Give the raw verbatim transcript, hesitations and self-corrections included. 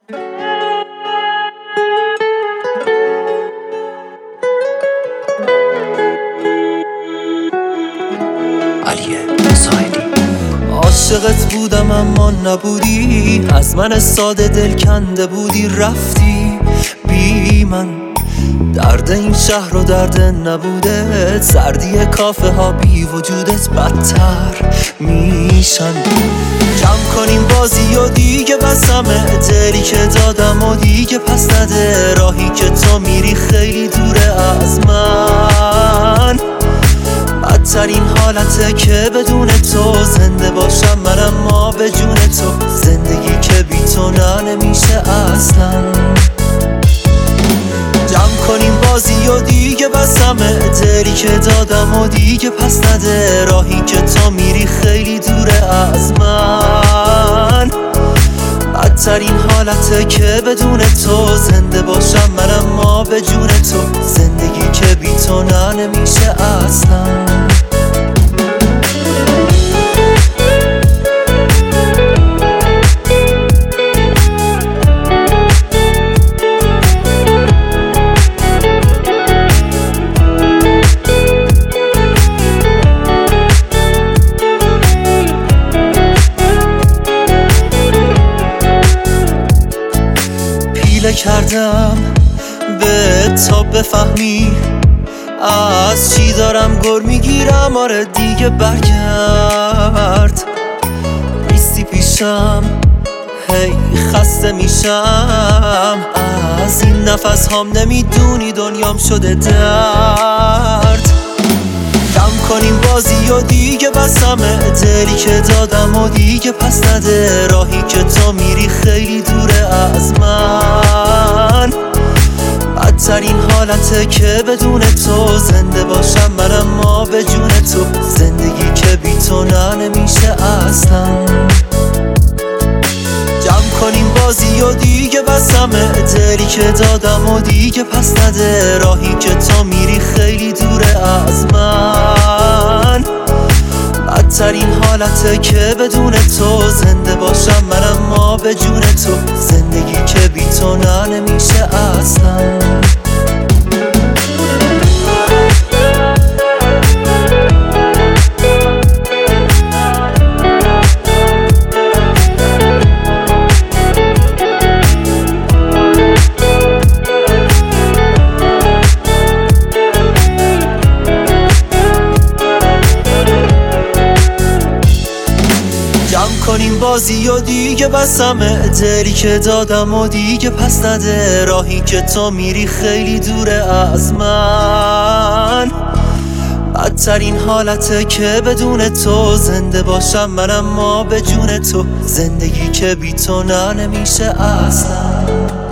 عاشقت بودم اما نبودی، از من ساده دل کنده بودی، رفتی بی من. درد این شهر و درد نبوده، سردی کافه ها بی وجودت بدتر میشن. جمع کنیم بازی و دیگه بسمه، دلی که دادم و دیگه پس نده. راهی که تو میری خیلی دوره از من، بدترین حالته که بدون تو زنده باشم من، اما به جون تو. زندگی که بی تو نه نمیشه اصلا. جمع کنیم بازی و دیگه بسمه، دلی که دادم و دیگه پس نده. راهی که تو میری خیلی دوره از من، بدترین حالته که بدون تو زنده باشم من، اما به جون تو. زندگی که بی تو نه نمیشه اصلا. کردم به تا بفهمی از چی دارم گر میگیرم. آره دیگه برگرد، نیستی پیشم، هی خسته میشم از این نفس هام. نمیدونی دنیام شده درد. جمع کنیم بازی و دیگه بسمه، دلی که دادم و دیگه پس نده. راهی که تو میری خیلی دوره از من، بدترین حالته که بدون تو زنده باشم من، اما به جون تو. زندگی که بی تو نه نمیشه اصلا. جمع کنیم بازی و دیگه بسمه، دلی که دادم و دیگه پس نده. راهی که تو میری خیلی دوره از من، بدترین حالته که بدون تو زنده باشم من، اما به جون تو. زندگی که بی تو نه نمیشه اصلا. کنیم بازی و دیگه بسمه، دلی که دادم و دیگه پس نده. راهی که تو میری خیلی دوره از من، بدترین حالته که بدون تو زنده باشم من، اما به جون تو. زندگی که بی تو نه نمیشه اصلا.